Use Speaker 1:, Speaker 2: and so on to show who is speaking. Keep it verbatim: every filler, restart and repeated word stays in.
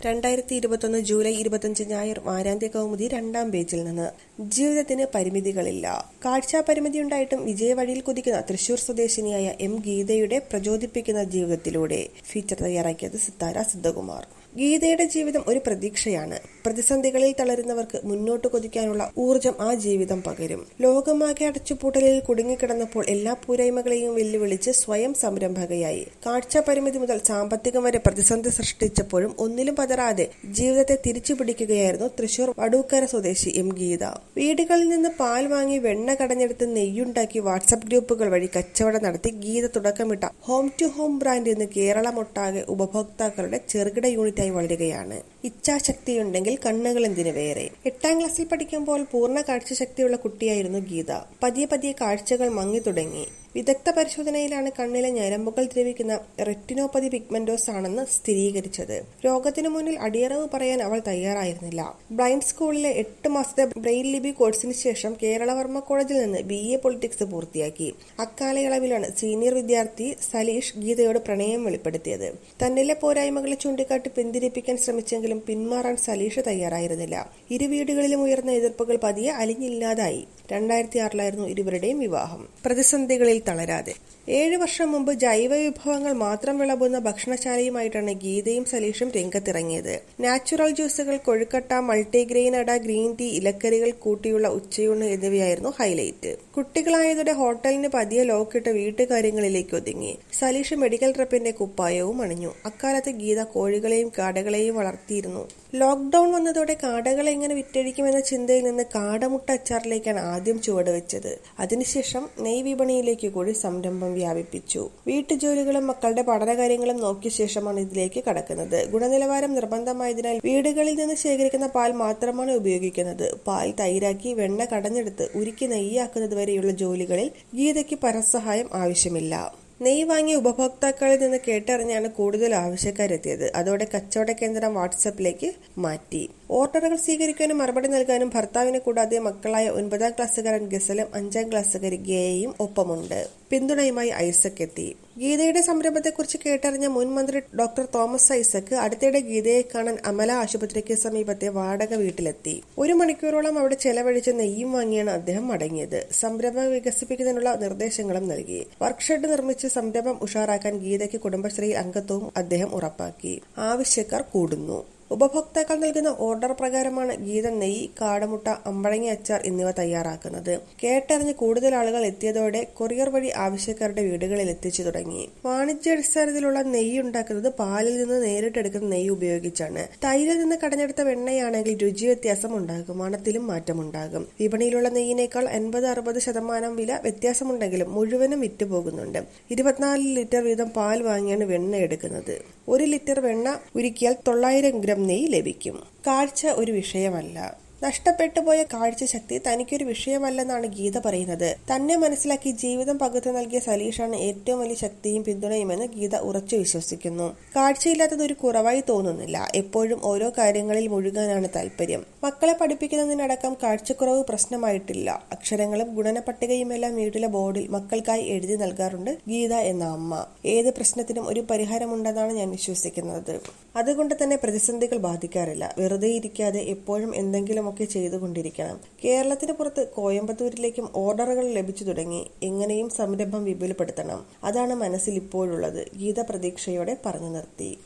Speaker 1: രണ്ടായിരത്തി ഇരുപത്തൊന്ന് ജൂലൈ ഇരുപത്തിയഞ്ച് ഞായർ വാരാന്ത്യ കൗമുദി രണ്ടാം പേജിൽ നിന്ന്. ജീവിതത്തിന് പരിമിതികളില്ല. കാഴ്ചാ പരിമിതിയുണ്ടായിട്ടും വിജയവഴിയിൽ കുതിക്കുന്ന തൃശൂർ സ്വദേശിനിയായ എം ഗീതയുടെ പ്രചോദിപ്പിക്കുന്ന ജീവിതത്തിലൂടെ ഫീച്ചർ തയ്യാറാക്കിയത് സിത്താര സിദ്ധകുമാർ. ഗീതയുടെ ജീവിതം ഒരു പ്രതീക്ഷയാണ്. പ്രതിസന്ധികളിൽ തളരുന്നവർക്ക് മുന്നോട്ട് കുതിക്കാനുള്ള ഊർജം ആ ജീവിതം പകരും. ലോകമാകെ അടച്ചുപൂട്ടലിൽ കുടുങ്ങിക്കിടന്നപ്പോൾ എല്ലാ പോരായ്മകളെയും വെല്ലുവിളിച്ച് സ്വയം സംരംഭകയായി. കാഴ്ചാ പരിമിതി മുതൽ സാമ്പത്തികം വരെ പ്രതിസന്ധി സൃഷ്ടിച്ചപ്പോഴും ഒന്നിലും പതറാതെ ജീവിതത്തെ തിരിച്ചു പിടിക്കുകയായിരുന്നു തൃശൂർ വടൂക്കര സ്വദേശി എം ഗീത. വീടുകളിൽ നിന്ന് പാൽ വാങ്ങി വെണ്ണ കടഞ്ഞെടുത്ത് നെയ്യുണ്ടാക്കി വാട്സ്ആപ്പ് ഗ്രൂപ്പുകൾ വഴി കച്ചവടം നടത്തി ഗീത തുടക്കമിട്ട ഹോം ടു ഹോം ബ്രാൻഡ് ഇന്ന് കേരളമൊട്ടാകെ ഉപഭോക്താക്കളുടെ ചെറുകിട യൂണിറ്റായി വളരുകയാണ്. ഇച്ഛാശക്തിയുണ്ടെങ്കിൽ കണ്ണുകൾ എന്തിനു വേറെ. എട്ടാം ക്ലാസ്സിൽ പഠിക്കുമ്പോൾ പൂർണ്ണ കാഴ്ചശക്തിയുള്ള കുട്ടിയായിരുന്നു ഗീത. പതിയെ പതിയെ കാഴ്ചകൾ മങ്ങി തുടങ്ങി. വിദഗ്ധ പരിശോധനയിലാണ് കണ്ണിലെ ഞരമ്പുകൾ ദ്രവിക്കുന്ന റെറ്റിനോപ്പതി പിഗ്മെന്റോസ് ആണെന്ന് സ്ഥിരീകരിച്ചത്. രോഗത്തിനു മുന്നിൽ അടിയറവ് പറയാൻ അവൾ തയ്യാറായിരുന്നില്ല. ബ്ലൈൻഡ് സ്കൂളിലെ എട്ട് മാസത്തെ ബ്രെയിൽ ലിപി കോഴ്സിന് ശേഷം കേരളവർമ്മ കോളേജിൽ നിന്ന് ബി എ പൊളിറ്റിക്സ് പൂർത്തിയാക്കി. അക്കാലയളവിലാണ് സീനിയർ വിദ്യാർത്ഥി സലീഷ് ഗീതയോട് പ്രണയം വെളിപ്പെടുത്തിയത്. തന്നിലെ പോരായ്മകളെ ചൂണ്ടിക്കാട്ടി പിന്തിരിപ്പിക്കാൻ ശ്രമിച്ചെങ്കിലും പിന്മാറാൻ സലീഷ് തയ്യാറായിരുന്നില്ല. ഇരു വീടുകളിലും ഉയർന്ന എതിർപ്പുകൾ പതിയെ അലിഞ്ഞില്ലാതായി. രണ്ടായിരത്തി ആറിലായിരുന്നു ഇരുവരുടെയും വിവാഹം. പ്രതിസന്ധികളിൽ തളരാതെ. ഏഴു വർഷം മുമ്പ് ജൈവ വിഭവങ്ങൾ മാത്രം വിളമ്പുന്ന ഭക്ഷണശാലയുമായിട്ടാണ് ഗീതയും സലീഷും രംഗത്തിറങ്ങിയത്. നാച്ചുറൽ ജ്യൂസുകൾ, കൊഴുക്കട്ട, മൾട്ടിഗ്രെയിൻ അട, ഗ്രീൻ ടീ, ഇലക്കറികൾ കൂട്ടിയുള്ള ഉച്ചയൂണ് എന്നിവയായിരുന്നു ഹൈലൈറ്റ്. കുട്ടികളായതോടെ ഹോട്ടലിന് പതിയെ ലോക്കിട്ട് വീട്ടുകാര്യങ്ങളിലേക്ക് ഒതുങ്ങി. സലീഷ് മെഡിക്കൽ റെപ്പിന്റെ കുപ്പായവും അണിഞ്ഞു. അക്കാലത്ത് ഗീത കോഴികളെയും കാടകളെയും വളർത്തിയിരുന്നു. ലോക്ക്ഡൌൺ വന്നതോടെ കാടകളെ എങ്ങനെ വിറ്റഴിക്കുമെന്ന ചിന്തയിൽ നിന്ന് കാടമുട്ട അച്ചാറിലേക്കാണ് ആദ്യം ചുവടുവെച്ചത്. അതിനുശേഷം നെയ് വിപണിയിലേക്ക് കൂടി സംരംഭം വ്യാപിപ്പിച്ചു. വീട്ടുജോലികളും മക്കളുടെ പഠനകാര്യങ്ങളും നോക്കിയ ശേഷമാണ് ഇതിലേക്ക് കടക്കുന്നത്. ഗുണനിലവാരം നിർബന്ധമായതിനാൽ വീടുകളിൽ നിന്ന് ശേഖരിക്കുന്ന പാൽ മാത്രമാണ് ഉപയോഗിക്കുന്നത്. പാൽ തൈരാക്കി വെണ്ണ കടഞ്ഞെടുത്ത് ഉരുക്കി നെയ്യാക്കുന്നത് വരെയുള്ള ജോലികളിൽ ഗീതയ്ക്ക് പരസഹായം ആവശ്യമില്ല. നെയ്യ് വാങ്ങിയ ഉപഭോക്താക്കളിൽ നിന്ന് കേട്ടറിഞ്ഞാണ് കൂടുതൽ ആവശ്യക്കാരെത്തിയത്. അതോടെ കച്ചവട കേന്ദ്രം വാട്സാപ്പിലേക്ക് മാറ്റി. ഓർഡറുകൾ സ്വീകരിക്കാനും മറുപടി നൽകാനും ഭർത്താവിനെ കൂടാതെ മക്കളായ ഒൻപതാം ക്ലാസ്സുകാരൻ ഗസലും അഞ്ചാം ക്ലാസ്സുകാരി ഗേയയും ഒപ്പമുണ്ട്. പിന്തുണയുമായി ഐസക് എത്തി. ഗീതയുടെ സംരംഭത്തെക്കുറിച്ച് കേട്ടറിഞ്ഞ മുൻ മന്ത്രി ഡോക്ടർ തോമസ് ഐസക് അടുത്തിടെ ഗീതയെ കാണാൻ അമല ആശുപത്രിക്ക് സമീപത്തെ വാടക വീട്ടിലെത്തി. ഒരു മണിക്കൂറോളം അവിടെ ചെലവഴിച്ച് നെയ്യും വാങ്ങിയാണ് അദ്ദേഹം മടങ്ങിയത്. സംരംഭം വികസിപ്പിക്കുന്നതിനുള്ള നിർദ്ദേശങ്ങളും നൽകി. വർക്ക്ഷെഡ് നിർമ്മിച്ച് സംരംഭം ഉഷാറാക്കാൻ ഗീതയ്ക്ക് കുടുംബശ്രീയിൽ അംഗത്വവും അദ്ദേഹം ഉറപ്പാക്കി. ആവശ്യക്കാർ കൂടുന്നു. ഉപഭോക്താക്കൾ നൽകുന്ന ഓർഡർ പ്രകാരമാണ് ഗീത നെയ്യ്, കാടമുട്ട, അമ്പഴങ്ങ അച്ചാർ എന്നിവ തയ്യാറാക്കുന്നത്. കേട്ടറിഞ്ഞ് കൂടുതൽ ആളുകൾ എത്തിയതോടെ കൊറിയർ വഴി ആവശ്യക്കാരുടെ വീടുകളിൽ എത്തിച്ചു തുടങ്ങി. വാണിജ്യാടിസ്ഥാനത്തിലുള്ള നെയ്യ് ഉണ്ടാക്കുന്നത് പാലിൽ നിന്ന് നേരിട്ടെടുക്കുന്ന നെയ്യ് ഉപയോഗിച്ചാണ്. തൈരിൽ നിന്ന് കടഞ്ഞെടുത്ത വെണ്ണയാണെങ്കിൽ രുചി വ്യത്യാസം ഉണ്ടാകും, മണത്തിലും മാറ്റമുണ്ടാകും. വിപണിയിലുള്ള നെയ്യിനേക്കാൾ അൻപത് അറുപത് ശതമാനം വില വ്യത്യാസമുണ്ടെങ്കിലും മുഴുവനും വിറ്റുപോകുന്നുണ്ട്. ഇരുപത്തിനാല് ലിറ്റർ വീതം പാൽ വാങ്ങിയാണ് വെണ്ണ എടുക്കുന്നത്. ഒരു ലിറ്റർ വെണ്ണ ഉരുക്കിയാൽ തൊള്ളായിരം ഗ്രാം നെയ്യ് ലഭിക്കും. കാഴ്ച ഒരു വിഷയമല്ല. നഷ്ടപ്പെട്ടുപോയ കാഴ്ചശക്തി തനിക്കൊരു വിഷയമല്ലെന്നാണ് ഗീത പറയുന്നത്. തന്നെ മനസ്സിലാക്കി ജീവിതം പകുത്തു നൽകിയ സലീഷാണ് ഏറ്റവും വലിയ ശക്തിയും പിന്തുണയുമെന്ന് ഗീത ഉറച്ചു വിശ്വസിക്കുന്നു. കാഴ്ചയില്ലാത്തത് ഒരു കുറവായി തോന്നുന്നില്ല. എപ്പോഴും ഓരോ കാര്യങ്ങളിൽ മുഴുകാനാണ് താല്പര്യം. മക്കളെ പഠിപ്പിക്കുന്നതിനടക്കം കാഴ്ചക്കുറവ് പ്രശ്നമായിട്ടില്ല. അക്ഷരങ്ങളും ഗുണന പട്ടികയുമെല്ലാം വീട്ടിലെ ബോർഡിൽ മക്കൾക്കായി എഴുതി നൽകാറുണ്ട് ഗീത എന്ന അമ്മ. ഏത് പ്രശ്നത്തിനും ഒരു പരിഹാരമുണ്ടെന്നാണ് ഞാൻ വിശ്വസിക്കുന്നത്. അതുകൊണ്ട് തന്നെ പ്രതിസന്ധികൾ ബാധിക്കാറില്ല. വെറുതെ ഇരിക്കാതെ എപ്പോഴും എന്തെങ്കിലും ഒക്കെ ചെയ്തുകൊണ്ടിരിക്കണം. കേരളത്തിന് പുറത്ത് കോയമ്പത്തൂരിലേക്കും ഓർഡറുകൾ ലഭിച്ചു തുടങ്ങി. എങ്ങനെയും സംരംഭം വിപുലപ്പെടുത്തണം. അതാണ് മനസ്സിൽ ഇപ്പോഴുള്ളത്. ഗീത പ്രതീക്ഷയോടെ പറഞ്ഞു നിർത്തി.